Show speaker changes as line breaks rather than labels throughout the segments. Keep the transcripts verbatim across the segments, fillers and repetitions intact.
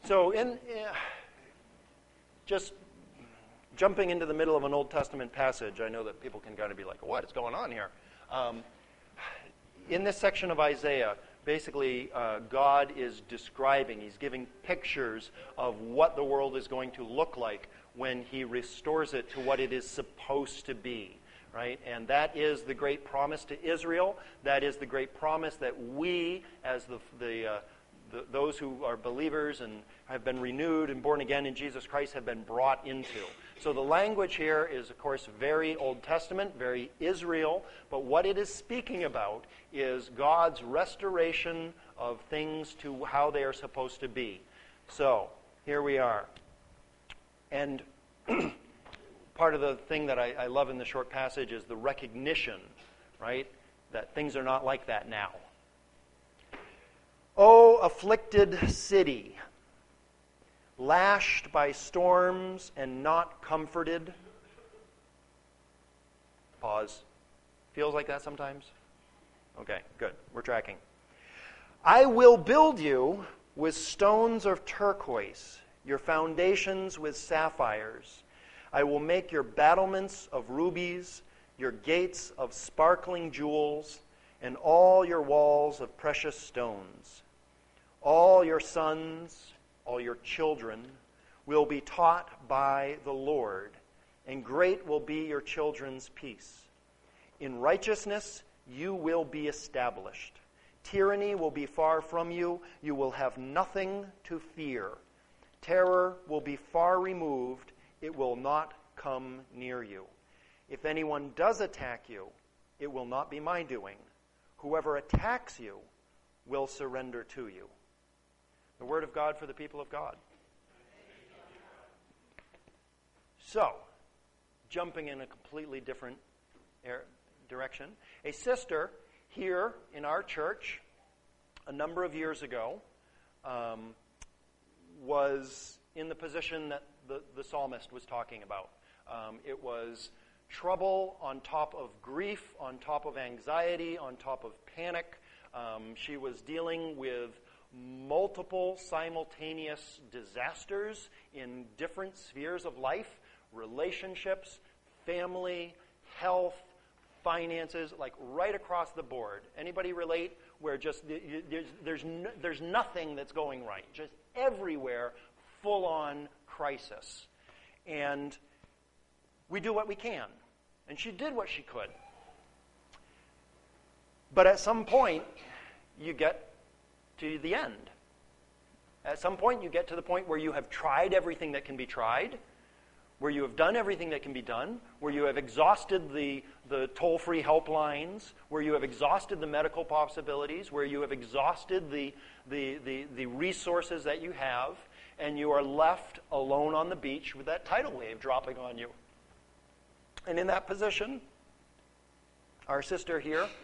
So in uh, just jumping into the middle of an Old Testament passage, I know that people can kind of be like, what is going on here? Um, in this section of Isaiah, basically uh, God is describing, he's giving pictures of what the world is going to look like when he restores it to what it is supposed to be. Right? And that is the great promise to Israel. That is the great promise that we, as the, the, uh, the those who are believers and have been renewed and born again in Jesus Christ, have been brought into. So the language here is, of course, very Old Testament, very Israel. But what it is speaking about is God's restoration of things to how they are supposed to be. So here we are. And part of the thing that I, I love in the short passage is the recognition, right, that things are not like that now. O afflicted city, lashed by storms and not comforted. Pause. Feels like that sometimes? Okay, good. We're tracking. I will build you with stones of turquoise, your foundations with sapphires. I will make your battlements of rubies, your gates of sparkling jewels, and all your walls of precious stones. All your sons, all your children, will be taught by the Lord, and great will be your children's peace. In righteousness you will be established. Tyranny will be far from you. You will have nothing to fear. Terror will be far removed. It will not come near you. If anyone does attack you, it will not be my doing. Whoever attacks you will surrender to you. The word of God for the people of God. So, jumping in a completely different er- direction, a sister here in our church a number of years ago um, was in the position that the, the psalmist was talking about. Um, it was trouble on top of grief, on top of anxiety, on top of panic. Um, she was dealing with multiple simultaneous disasters in different spheres of life, relationships, family, health, finances, like right across the board. Anybody relate where just there's there's no, there's nothing that's going right, just everywhere, full-on crisis. And we do what we can. And she did what she could. But at some point, you get to the end. At some point, you get to the point where you have tried everything that can be tried, where you have done everything that can be done, where you have exhausted the, the toll-free helplines, where you have exhausted the medical possibilities, where you have exhausted the, the, the, the resources that you have, and you are left alone on the beach with that tidal wave dropping on you. And in that position, our sister here, I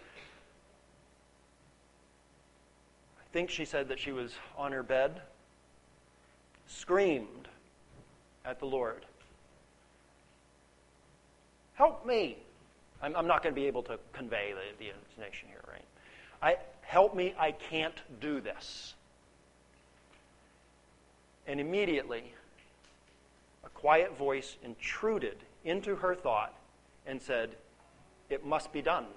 think she said that she was on her bed, screamed at the Lord. Help me. I'm, I'm not going to be able to convey the, the intonation here, right? I, help me, I can't do this. And immediately, a quiet voice intruded into her thought and said, it must be done.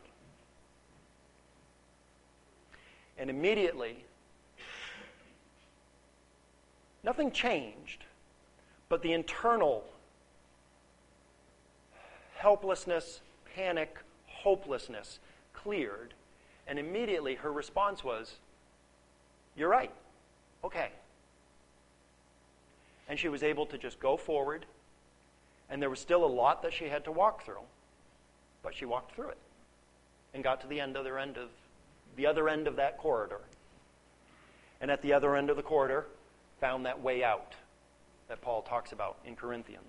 And immediately, nothing changed, but the internal helplessness, panic, hopelessness cleared. And immediately her response was, you're right. Okay. And she was able to just go forward. And there was still a lot that she had to walk through. But she walked through it. And got to the end of the end of the other end of that corridor. And at the other end of the corridor, found that way out that Paul talks about in Corinthians.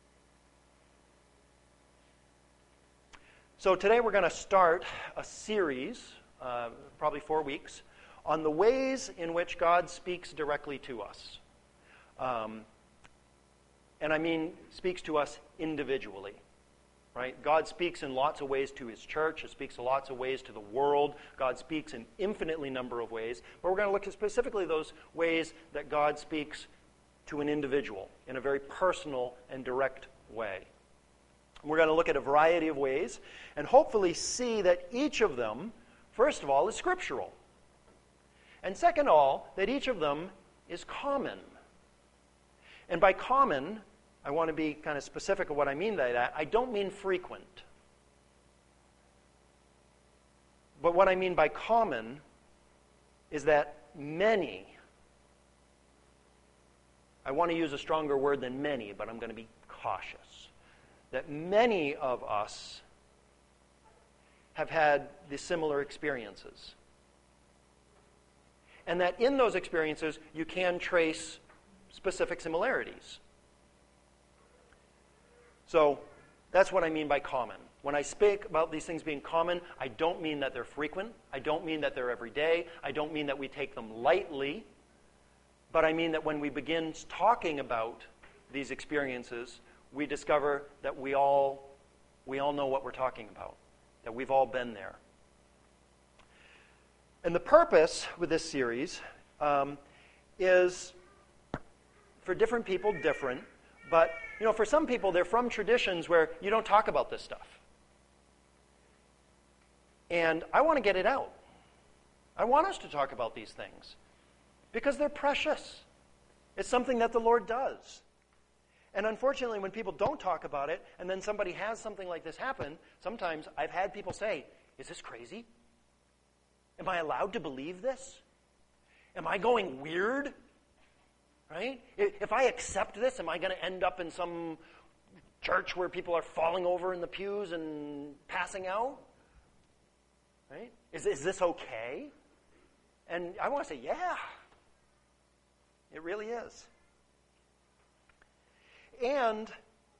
So today we're going to start a series, uh, probably four weeks, on the ways in which God speaks directly to us. Um, and I mean speaks to us individually. Right? God speaks in lots of ways to his church. He speaks in lots of ways to the world. God speaks in infinitely number of ways. But we're going to look at specifically those ways that God speaks to an individual in a very personal and direct way. We're going to look at a variety of ways and hopefully see that each of them, first of all, is scriptural. And second of all, that each of them is common. And by common, I want to be kind of specific of what I mean by that. I don't mean frequent. But what I mean by common is that many, I want to use a stronger word than many, but I'm going to be cautious, that many of us have had the similar experiences. And that in those experiences, you can trace specific similarities. So that's what I mean by common. When I speak about these things being common, I don't mean that they're frequent. I don't mean that they're every day. I don't mean that we take them lightly. But I mean that when we begin talking about these experiences, we discover that we all, we all know what we're talking about, that we've all been there. And the purpose with this series um, is, for different people, different. But, you know, for some people, they're from traditions where you don't talk about this stuff. And I want to get it out. I want us to talk about these things because they're precious. It's something that the Lord does. And unfortunately, when people don't talk about it, and then somebody has something like this happen, sometimes I've had people say, "Is this crazy? Am I allowed to believe this? Am I going weird? Right? If I accept this, am I going to end up in some church where people are falling over in the pews and passing out? Right? Is, is this okay?" And I want to say, yeah, it really is. And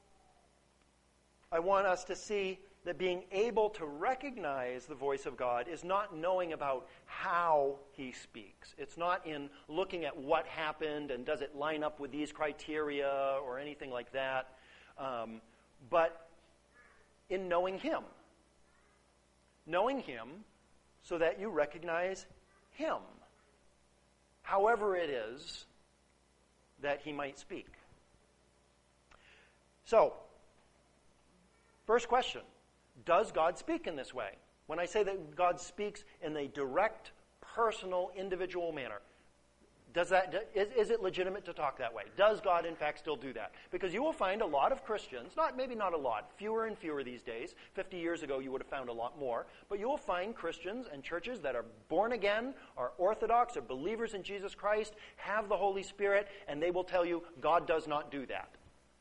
I want us to see that being able to recognize the voice of God is not knowing about how he speaks. It's not in looking at what happened and does it line up with these criteria or anything like that, um, but in knowing him. Knowing him so that you recognize him, however it is that he might speak. So, first question. Does God speak in this way? When I say that God speaks in a direct, personal, individual manner, does that is, is it legitimate to talk that way? Does God, in fact, still do that? Because you will find a lot of Christians, not maybe not a lot, fewer and fewer these days. Fifty years ago, you would have found a lot more. But you will find Christians and churches that are born again, are Orthodox, are believers in Jesus Christ, have the Holy Spirit, and they will tell you God does not do that.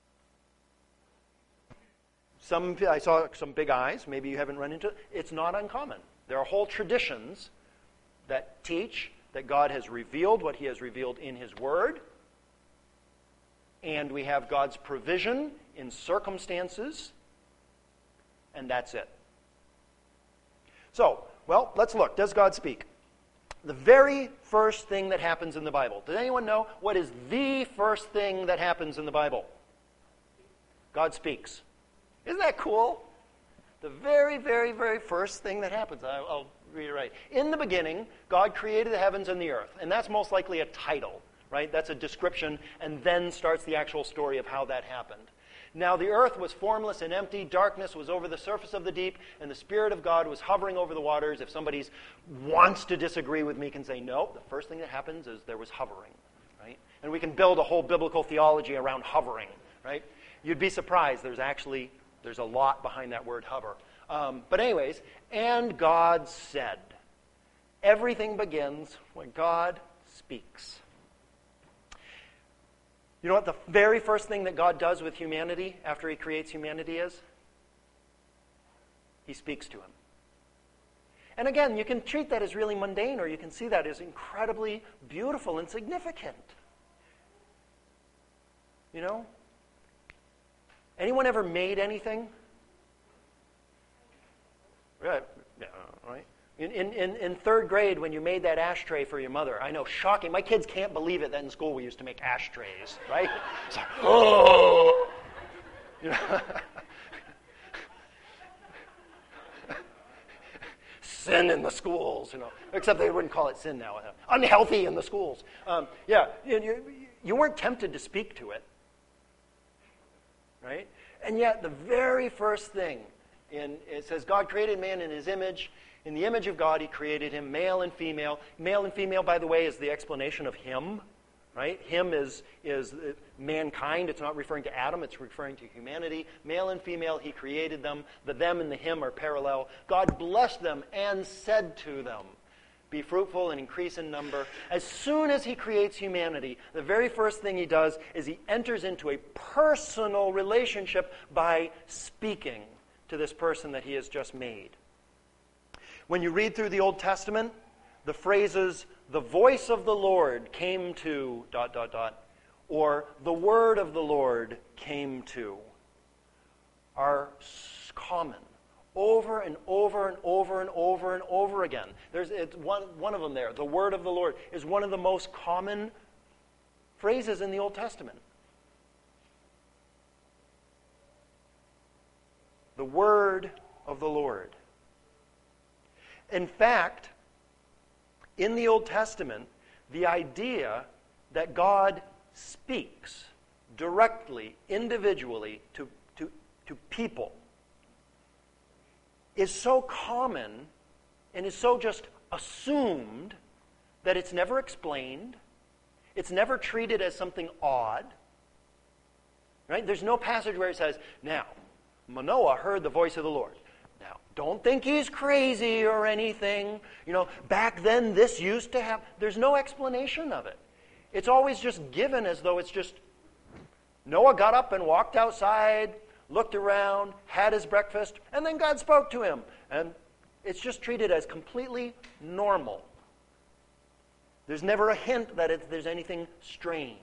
Some, I saw some big eyes. Maybe you haven't run into it. It's not uncommon. There are whole traditions that teach that God has revealed what he has revealed in his word. And we have God's provision in circumstances. And that's it. So, well, let's look. Does God speak? The very first thing that happens in the Bible. Does anyone know what is the first thing that happens in the Bible? God speaks. Isn't that cool? The very, very, very first thing that happens. I'll, I'll read it right. In the beginning, God created the heavens and the earth. And that's most likely a title, right? That's a description, and then starts the actual story of how that happened. Now the earth was formless and empty. Darkness was over the surface of the deep, and the Spirit of God was hovering over the waters. If somebody wants to disagree with me, can say, no, the first thing that happens is there was hovering, right? And we can build a whole biblical theology around hovering, right? You'd be surprised. There's actually... There's a lot behind that word hover. Um, but anyways, and God said. Everything begins when God speaks. You know what the very first thing that God does with humanity after he creates humanity is? He speaks to him. And again, you can treat that as really mundane, or you can see that as incredibly beautiful and significant. You know? Anyone ever made anything? Right. Yeah, right. In, in, in third grade, when you made that ashtray for your mother, I know, shocking. My kids can't believe it that in school we used to make ashtrays, right? It's like, oh! You know? Sin in the schools, you know. Except they wouldn't call it sin now. Unhealthy in the schools. Um, yeah, you, you, you weren't tempted to speak to it, right? And yet the very first thing, in it says God created man in his image. In the image of God he created him, male and female. Male and female, by the way, is the explanation of him, right? Him is, is mankind. It's not referring to Adam. It's referring to humanity. Male and female, he created them. The them and the him are parallel. God blessed them and said to them, be fruitful and increase in number. As soon as he creates humanity, the very first thing he does is he enters into a personal relationship by speaking to this person that he has just made. When you read through the Old Testament, the phrases, the voice of the Lord came to, dot, dot, dot, or the word of the Lord came to, are common. Over and over and over and over and over again. There's it's one, one of them there. The word of the Lord is one of the most common phrases in the Old Testament. The word of the Lord. In fact, in the Old Testament, the idea that God speaks directly, individually to, to, to people is so common and is so just assumed that it's never explained. It's never treated as something odd. Right? There's no passage where it says, now, Manoah heard the voice of the Lord. Now, don't think he's crazy or anything. You know, back then this used to happen. There's no explanation of it. It's always just given as though it's just, Noah got up and walked outside, looked around, had his breakfast, and then God spoke to him. And it's just treated as completely normal. There's never a hint that it, there's anything strange.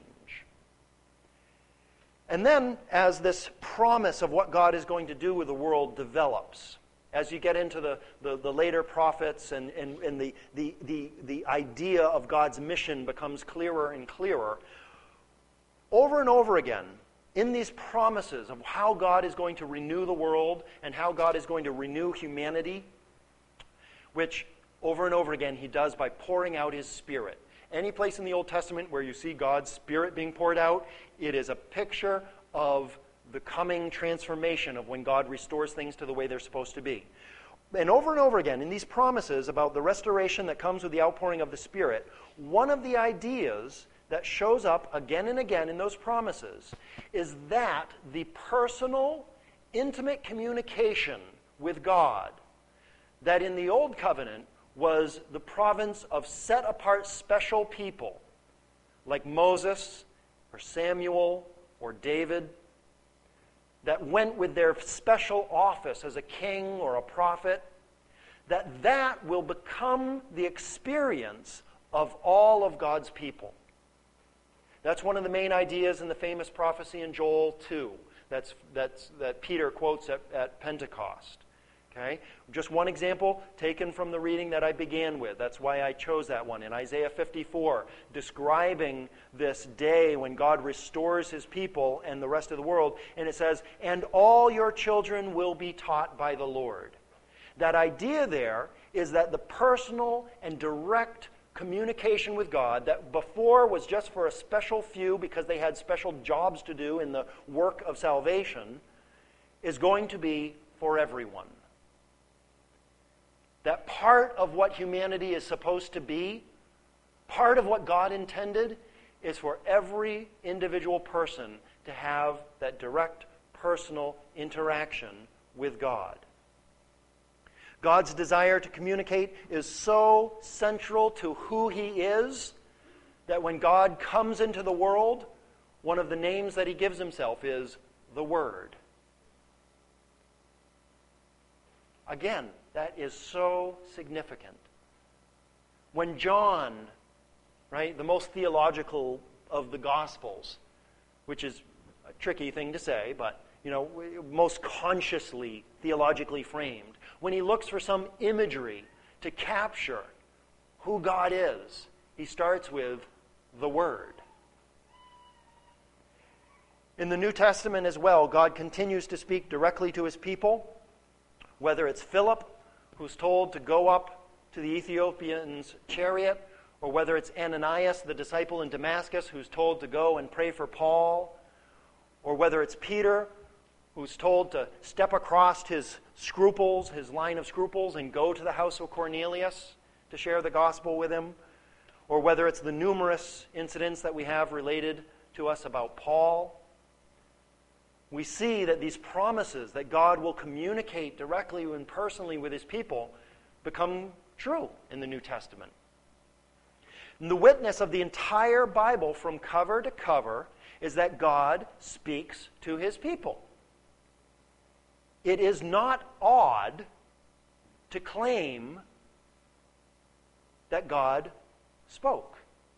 And then, as this promise of what God is going to do with the world develops, as you get into the, the, the later prophets and, and, and the, the, the, the idea of God's mission becomes clearer and clearer, over and over again, in these promises of how God is going to renew the world and how God is going to renew humanity, which over and over again he does by pouring out his Spirit. Any place in the Old Testament where you see God's Spirit being poured out, it is a picture of the coming transformation of when God restores things to the way they're supposed to be. And over and over again, in these promises about the restoration that comes with the outpouring of the Spirit, one of the ideas that shows up again and again in those promises is that the personal, intimate communication with God that in the Old Covenant was the province of set-apart special people like Moses or Samuel or David that went with their special office as a king or a prophet, that that will become the experience of all of God's people. That's one of the main ideas in the famous prophecy in Joel two that's, that's, that Peter quotes at, at Pentecost. Okay? Just one example taken from the reading that I began with. That's why I chose that one. In Isaiah fifty-four, describing this day when God restores his people and the rest of the world. And it says, and all your children will be taught by the Lord. That idea there is that the personal and direct communication with God that before was just for a special few because they had special jobs to do in the work of salvation is going to be for everyone. That part of what humanity is supposed to be, part of what God intended, is for every individual person to have that direct personal interaction with God. God's desire to communicate is so central to who he is that when God comes into the world, one of the names that he gives himself is the Word. Again, that is so significant. When John, right, the most theological of the Gospels, which is a tricky thing to say, but you know, most consciously theologically framed, when he looks for some imagery to capture who God is, he starts with the Word. In the New Testament as well, God continues to speak directly to his people, whether it's Philip, who's told to go up to the Ethiopian's chariot, or whether it's Ananias, the disciple in Damascus, who's told to go and pray for Paul, or whether it's Peter, who's told to step across his scruples, his line of scruples, and go to the house of Cornelius to share the gospel with him, or whether it's the numerous incidents that we have related to us about Paul, we see that these promises that God will communicate directly and personally with his people become true in the New Testament. And the witness of the entire Bible from cover to cover is that God speaks to his people. It is not odd to claim that God spoke.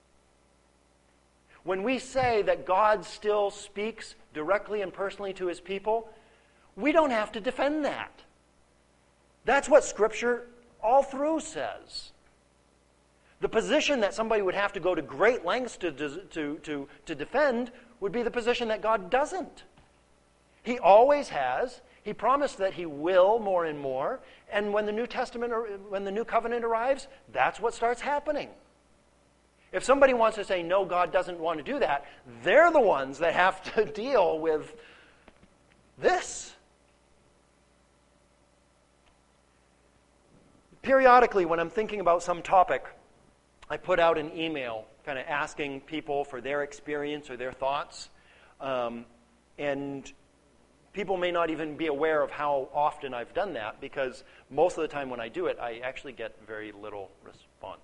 When we say that God still speaks directly and personally to his people, we don't have to defend that. That's what Scripture all through says. The position that somebody would have to go to great lengths to, to, to, to defend would be the position that God doesn't. He always has. He promised that he will more and more. And when the New Testament, or when the New Covenant arrives, that's what starts happening. If somebody wants to say, no, God doesn't want to do that, they're the ones that have to deal with this. Periodically, when I'm thinking about some topic, I put out an email kind of asking people for their experience or their thoughts. Um, and people may not even be aware of how often I've done that, because most of the time when I do it, I actually get very little response.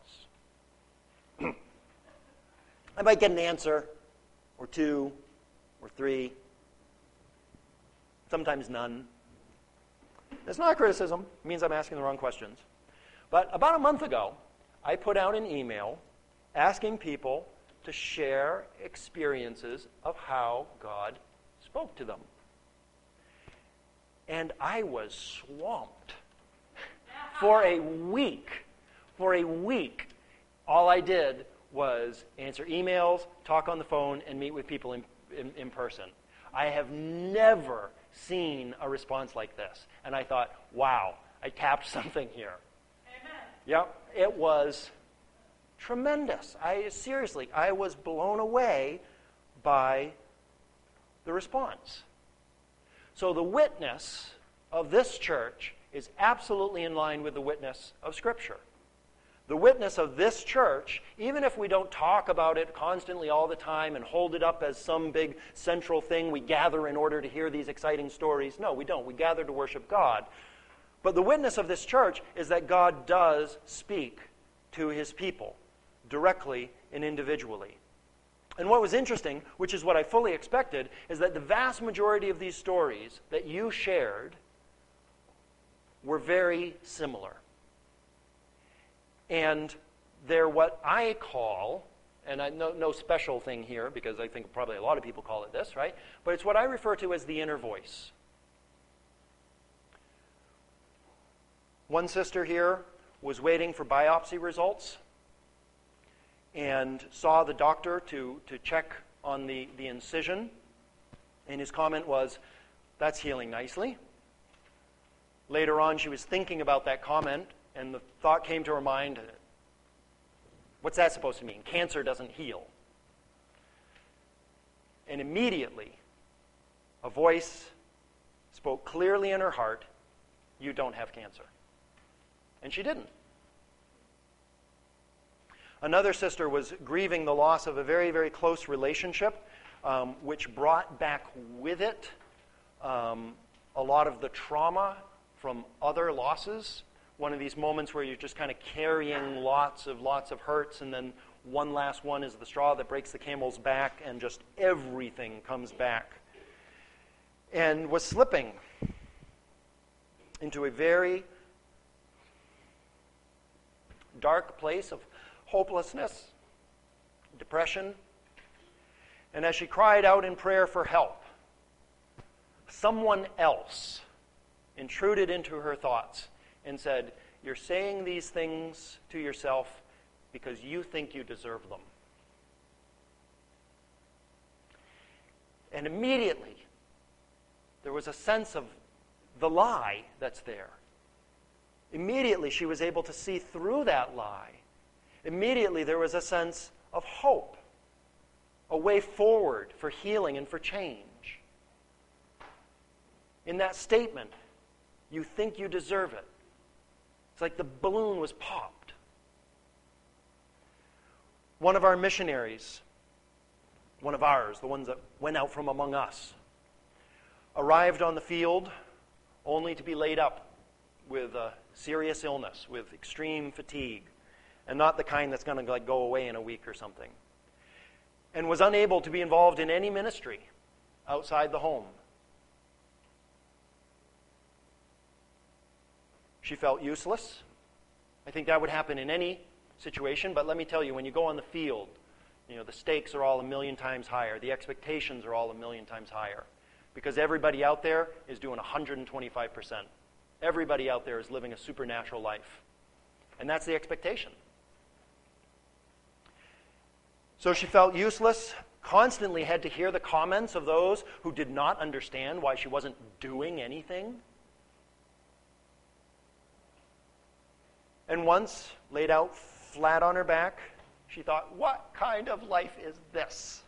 I might get an answer, or two, or three, sometimes none. It's not a criticism. It means I'm asking the wrong questions. But about a month ago, I put out an email asking people to share experiences of how God spoke to them. And I was swamped. For a week, for a week, all I did was answer emails, talk on the phone, and meet with people in, in, in person. I have never seen a response like this. And I thought, wow, I tapped something here. Amen. Yep, it was tremendous. I seriously, I was blown away by the response. So the witness of this church is absolutely in line with the witness of Scripture. The witness of this church, even if we don't talk about it constantly all the time and hold it up as some big central thing we gather in order to hear these exciting stories. No, we don't. We gather to worship God. But the witness of this church is that God does speak to his people directly and individually. And what was interesting, which is what I fully expected, is that the vast majority of these stories that you shared were very similar. And they're what I call, and I no, no special thing here, because I think probably a lot of people call it this, right? But it's what I refer to as the inner voice. One sister here was waiting for biopsy results and saw the doctor to, to check on the, the incision. And his comment was, "That's healing nicely." Later on, she was thinking about that comment, and the thought came to her mind, what's that supposed to mean? Cancer doesn't heal. And immediately, a voice spoke clearly in her heart, "You don't have cancer." And she didn't. Another sister was grieving the loss of a very, very close relationship, um, which brought back with it um, a lot of the trauma from other losses. One of these moments where you're just kind of carrying lots of lots of hurts, and then one last one is the straw that breaks the camel's back, and just everything comes back. And was slipping into a very dark place of hopelessness, depression. And as she cried out in prayer for help, someone else intruded into her thoughts and said, "You're saying these things to yourself because you think you deserve them." And immediately, there was a sense of the lie that's there. Immediately, she was able to see through that lie immediately there was a sense of hope, a way forward for healing and for change. In that statement, you think you deserve it. It's like the balloon was popped. One of our missionaries, one of ours, the ones that went out from among us, arrived on the field only to be laid up with a serious illness, with extreme fatigue, and not the kind that's going to like go away in a week or something, and was unable to be involved in any ministry outside the home. She felt useless. I think that would happen in any situation, but let me tell you, when you go on the field, you know, the stakes are all a million times higher. The expectations are all a million times higher. Because everybody out there is doing one hundred twenty-five percent. Everybody out there is living a supernatural life. And that's the expectation. So she felt useless, constantly had to hear the comments of those who did not understand why she wasn't doing anything. And once, laid out flat on her back, she thought, what kind of life is this?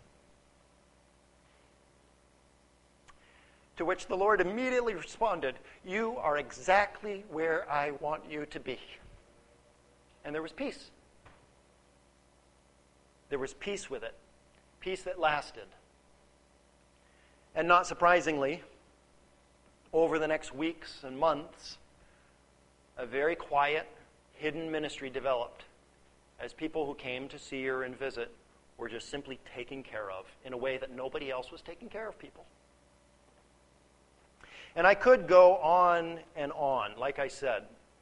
To which the Lord immediately responded, you are exactly where I want you to be. And there was peace. There was peace with it. Peace that lasted. And not surprisingly, over the next weeks and months, a very quiet, hidden ministry developed as people who came to see her and visit were just simply taken care of in a way that nobody else was taking care of people. And I could go on and on. Like I said,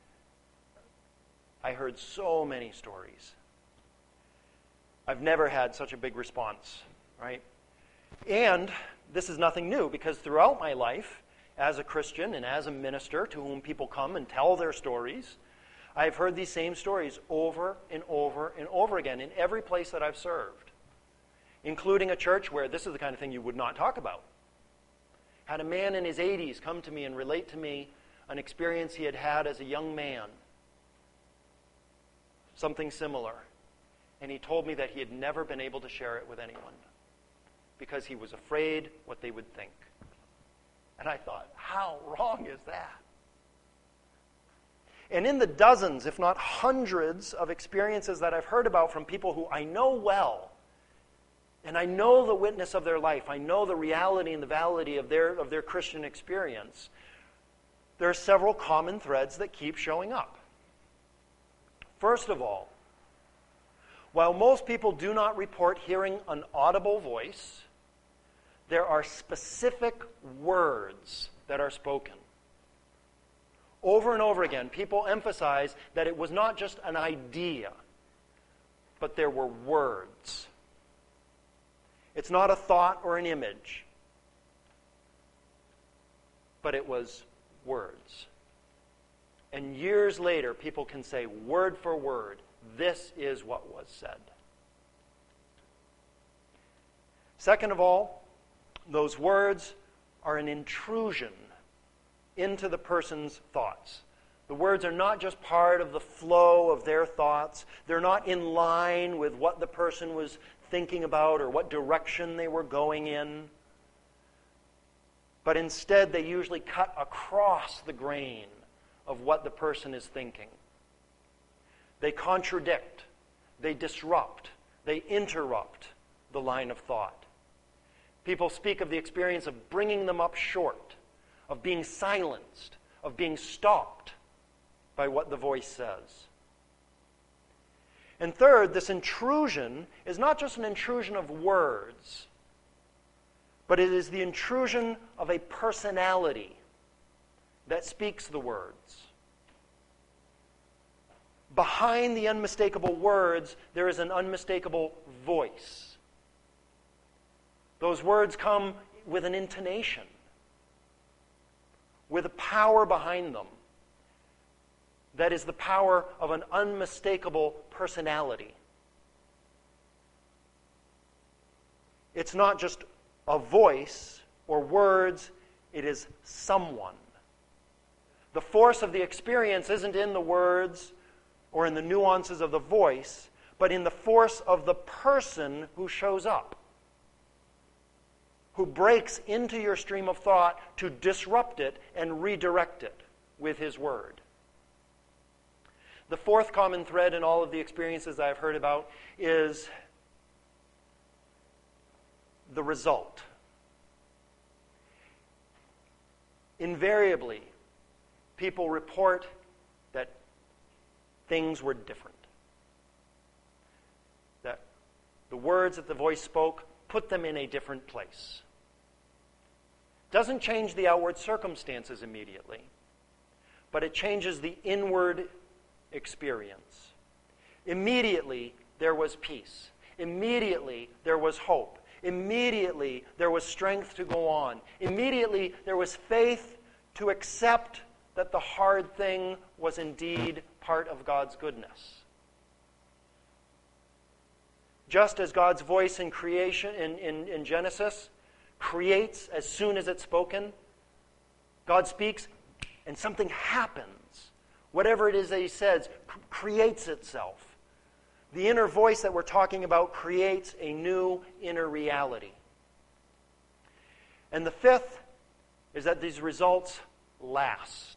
I heard so many stories. I've never had such a big response, right? And this is nothing new, because throughout my life, as a Christian and as a minister to whom people come and tell their stories, I've heard these same stories over and over and over again in every place that I've served, including a church where this is the kind of thing you would not talk about. Had a man in his eighties come to me and relate to me an experience he had had as a young man, something similar. And he told me that he had never been able to share it with anyone because he was afraid what they would think. And I thought, how wrong is that? And in the dozens, if not hundreds, of experiences that I've heard about from people who I know well, and I know the witness of their life, I know the reality and the validity of their, of their Christian experience, there are several common threads that keep showing up. First of all, while most people do not report hearing an audible voice, there are specific words that are spoken. Over and over again, people emphasize that it was not just an idea, but there were words. It's not a thought or an image, but it was words. And years later, people can say word for word, this is what was said. Second of all, those words are an intrusion into the person's thoughts. The words are not just part of the flow of their thoughts. They're not in line with what the person was thinking about or what direction they were going in. But instead, they usually cut across the grain of what the person is thinking. They contradict, they disrupt, they interrupt the line of thought. People speak of the experience of bringing them up short, of being silenced, of being stopped by what the voice says. And third, this intrusion is not just an intrusion of words, but it is the intrusion of a personality that speaks the words. Behind the unmistakable words, there is an unmistakable voice. Those words come with an intonation, with a power behind them that is the power of an unmistakable personality. It's not just a voice or words, it is someone. The force of the experience isn't in the words or in the nuances of the voice, but in the force of the person who shows up, who breaks into your stream of thought to disrupt it and redirect it with his word. The fourth common thread in all of the experiences I've heard about is the result. Invariably, people report that things were different. That the words that the voice spoke put them in a different place. Doesn't change the outward circumstances immediately, but it changes the inward experience. Immediately, there was peace. Immediately, there was hope. Immediately, there was strength to go on. Immediately, there was faith to accept that the hard thing was indeed part of God's goodness. Just as God's voice in creation, in, in, in Genesis, creates as soon as it's spoken, God speaks and something happens. Whatever it is that he says creates itself. The inner voice that we're talking about creates a new inner reality. And the fifth is that these results last.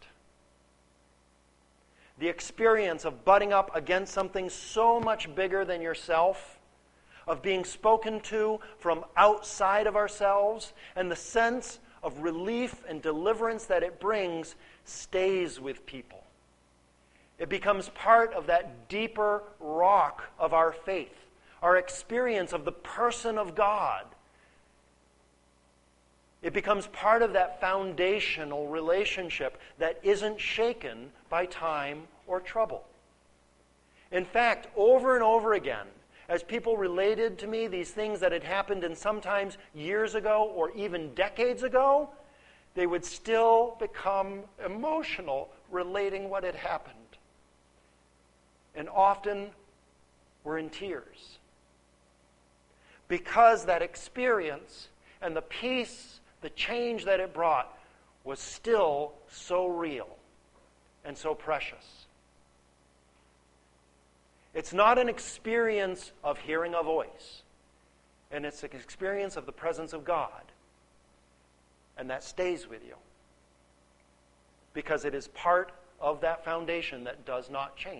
The experience of butting up against something so much bigger than yourself, of being spoken to from outside of ourselves, and the sense of relief and deliverance that it brings stays with people. It becomes part of that deeper rock of our faith, our experience of the person of God. It becomes part of that foundational relationship that isn't shaken by time or trouble. In fact, over and over again, as people related to me these things that had happened and sometimes years ago or even decades ago, they would still become emotional relating what had happened. And often were in tears. Because that experience and the peace, the change that it brought was still so real and so precious. It's not an experience of hearing a voice, and it's an experience of the presence of God. And that stays with you. Because it is part of that foundation that does not change.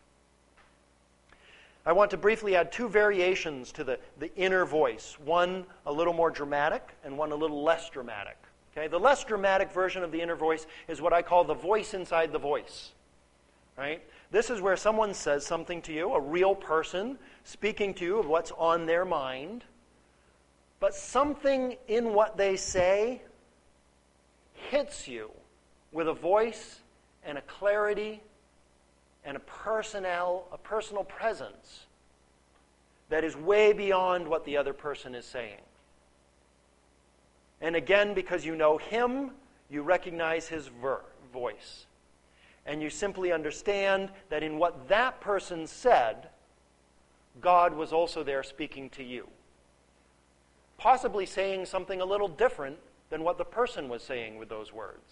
I want to briefly add two variations to the, the inner voice. One a little more dramatic and one a little less dramatic. Okay? The less dramatic version of the inner voice is what I call the voice inside the voice. Right? This is where someone says something to you, a real person speaking to you of what's on their mind, but something in what they say hits you with a voice and a clarity and a personnel, a personal presence that is way beyond what the other person is saying. And again, because you know him, you recognize his ver- voice. And you simply understand that in what that person said, God was also there speaking to you. Possibly saying something a little different than what the person was saying with those words.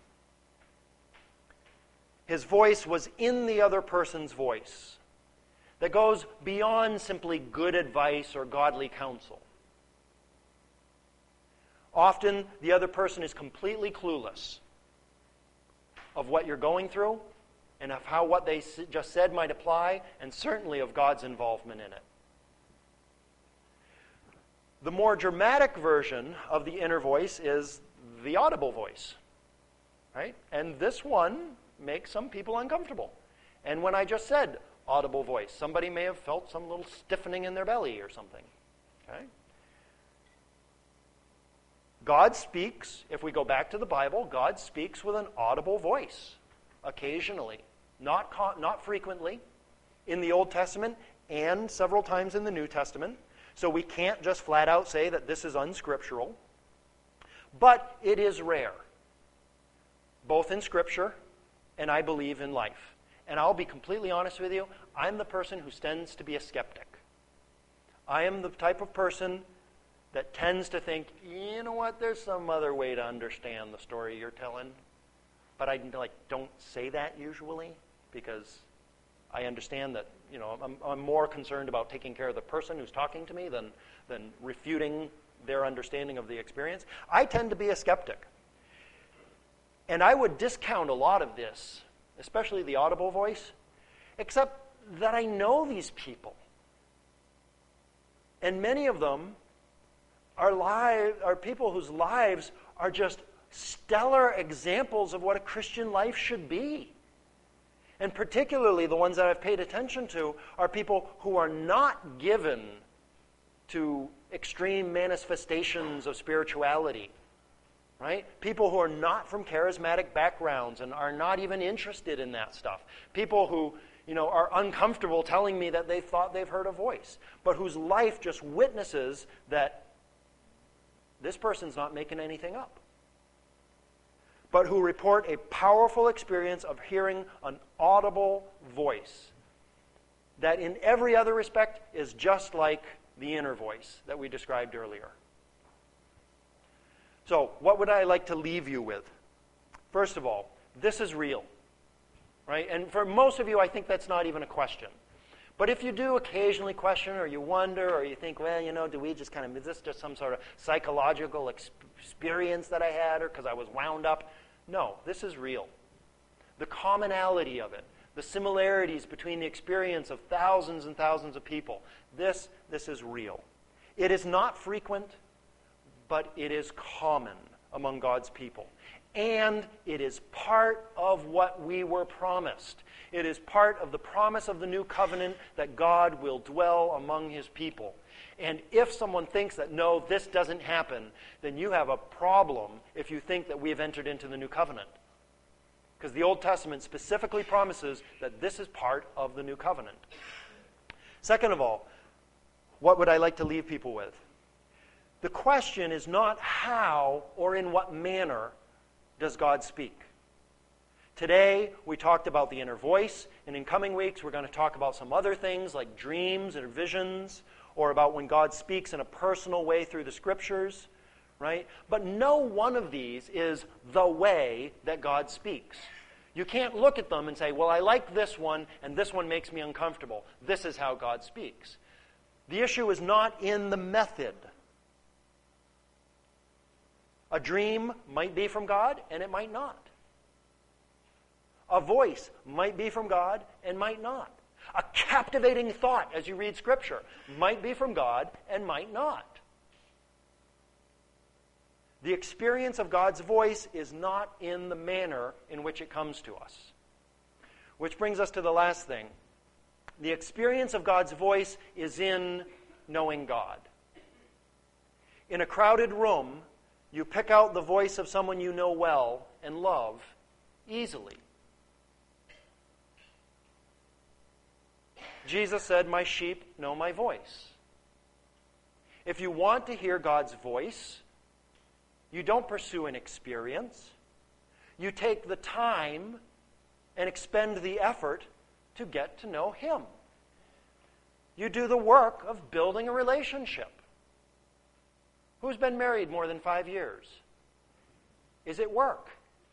His voice was in the other person's voice that goes beyond simply good advice or godly counsel. Often, the other person is completely clueless of what you're going through and of how what they just said might apply, and certainly of God's involvement in it. The more dramatic version of the inner voice is the audible voice, right? And this one makes some people uncomfortable. And when I just said audible voice, somebody may have felt some little stiffening in their belly or something. Okay? God speaks, if we go back to the Bible, God speaks with an audible voice, occasionally, not, con- not frequently, in the Old Testament and several times in the New Testament. So we can't just flat out say that this is unscriptural. But it is rare, both in Scripture and I believe in life. And I'll be completely honest with you, I'm the person who tends to be a skeptic. I am the type of person that tends to think, you know what, there's some other way to understand the story you're telling. But I like don't say that usually because I understand that, you know, I'm, I'm more concerned about taking care of the person who's talking to me than, than refuting their understanding of the experience. I tend to be a skeptic. And I would discount a lot of this, especially the audible voice, except that I know these people. And many of them are, li- are people whose lives are just stellar examples of what a Christian life should be. And particularly the ones that I've paid attention to are people who are not given to extreme manifestations of spirituality, right? People who are not from charismatic backgrounds and are not even interested in that stuff. People who, you know, are uncomfortable telling me that they thought they've heard a voice, but whose life just witnesses that this person's not making anything up. But who report a powerful experience of hearing an audible voice that in every other respect is just like the inner voice that we described earlier. So, what would I like to leave you with? First of all, this is real, right? And for most of you, I think that's not even a question. But if you do occasionally question, or you wonder, or you think, well, you know, do we just kind of, is this just some sort of psychological ex- experience that I had, or because I was wound up? No, this is real. The commonality of it, the similarities between the experience of thousands and thousands of people, this, this is real. It is not frequent, but it is common among God's people. And it is part of what we were promised. It is part of the promise of the new covenant that God will dwell among his people. And if someone thinks that, no, this doesn't happen, then you have a problem if you think that we have entered into the new covenant. Because the Old Testament specifically promises that this is part of the new covenant. Second of all, what would I like to leave people with? The question is not how or in what manner does God speak. Today, we talked about the inner voice, and in coming weeks, we're going to talk about some other things like dreams or visions, or about when God speaks in a personal way through the Scriptures, right? But no one of these is the way that God speaks. You can't look at them and say, well, I like this one, and this one makes me uncomfortable. This is how God speaks. The issue is not in the method. A dream might be from God, and it might not. A voice might be from God, and might not. A captivating thought as you read Scripture might be from God, and might not. The experience of God's voice is not in the manner in which it comes to us. Which brings us to the last thing. The experience of God's voice is in knowing God. In a crowded room, you pick out the voice of someone you know well and love easily. Jesus said, "My sheep know my voice." If you want to hear God's voice, you don't pursue an experience. You take the time and expend the effort to get to know Him. You do the work of building a relationship. Who's been married more than five years? Is it work?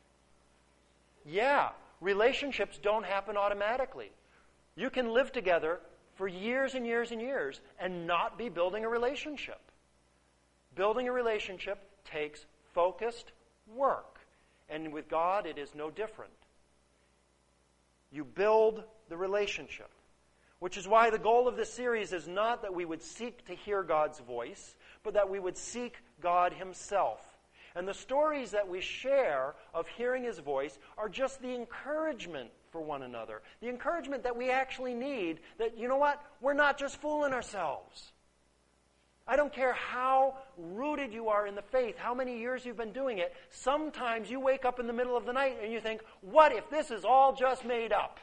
Yeah, relationships don't happen automatically. You can live together for years and years and years and not be building a relationship. Building a relationship takes focused work. And with God, it is no different. You build the relationship. Which is why the goal of this series is not that we would seek to hear God's voice, but that we would seek God Himself. And the stories that we share of hearing His voice are just the encouragement for one another. The encouragement that we actually need, that, you know what, we're not just fooling ourselves. I don't care how rooted you are in the faith, how many years you've been doing it, sometimes you wake up in the middle of the night and you think, what if this is all just made up?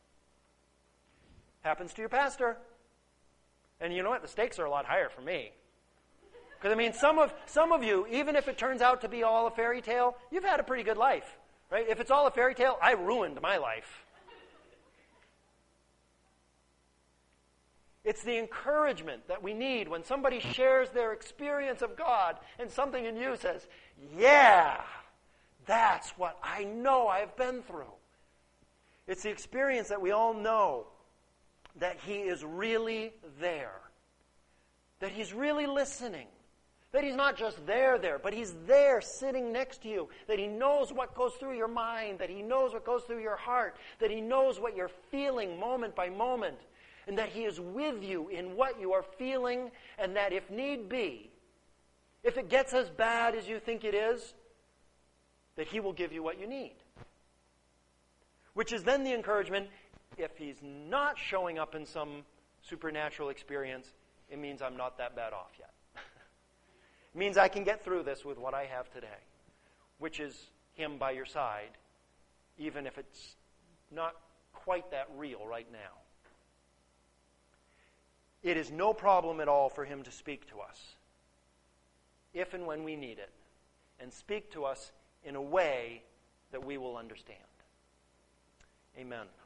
Happens to your pastor. And you know what, the stakes are a lot higher for me. Because, I mean, some of some of you, even if it turns out to be all a fairy tale, you've had a pretty good life, right? If it's all a fairy tale, I ruined my life. It's the encouragement that we need when somebody shares their experience of God and something in you says, yeah, that's what I know I've been through. It's the experience that we all know that He is really there, that He's really listening, that He's not just there there, but He's there sitting next to you, that He knows what goes through your mind, that He knows what goes through your heart, that He knows what you're feeling moment by moment, and that He is with you in what you are feeling, and that if need be, if it gets as bad as you think it is, that He will give you what you need. Which is then the encouragement, if He's not showing up in some supernatural experience, it means I'm not that bad off yet. It means I can get through this with what I have today, which is Him by your side, even if it's not quite that real right now. It is no problem at all for Him to speak to us, if and when we need it, and speak to us in a way that we will understand. Amen.